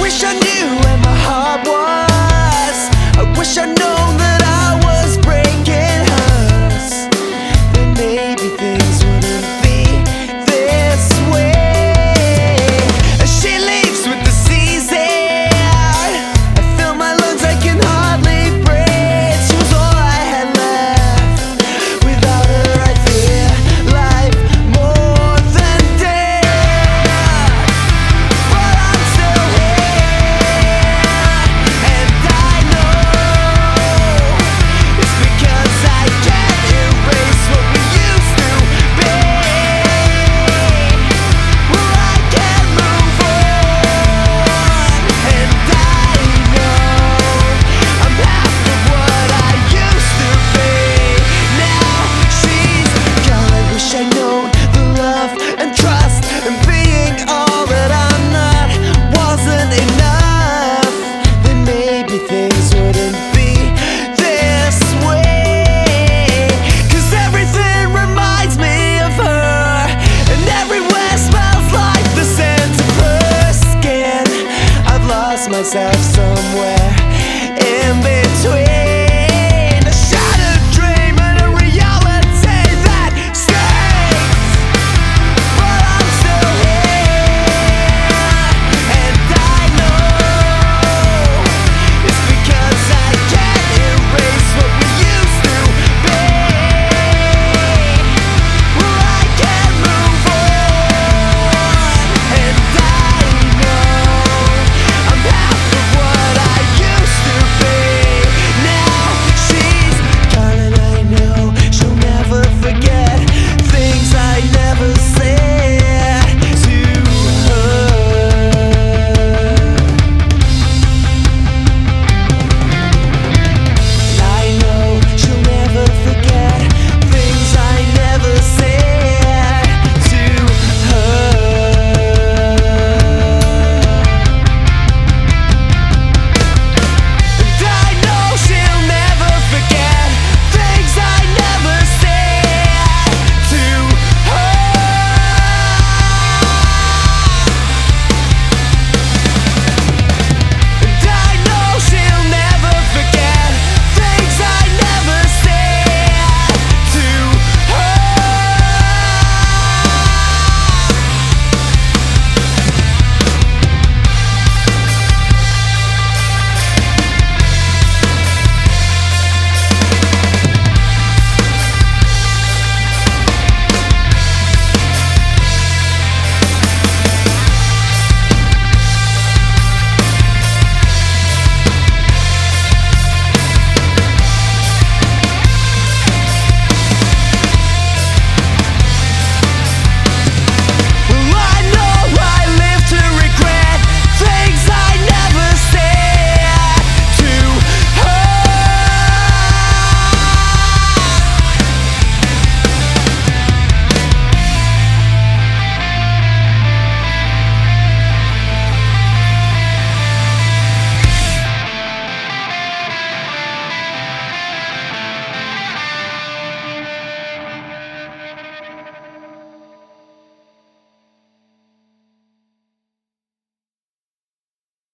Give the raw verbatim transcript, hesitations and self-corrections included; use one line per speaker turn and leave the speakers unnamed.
wish I knew where my heart was. I wish I'd known that I was breaking hers. Then maybe things wouldn't be this way. As she leaves with the season, I fill my lungs, I can hardly breathe. She was all I had left. Without her I fear life more than death. But I'm still here, and I know it's because I can't erase what we used to be. Well, I can move on, and I know I'm half of what I used to be. Now she's gone. I wish I'd known the love and trust and being all that I'm not wasn't enough. Then maybe things wouldn't be this way. 'Cause everything reminds me of her, and everywhere smells like the scent of her skin. I've lost myself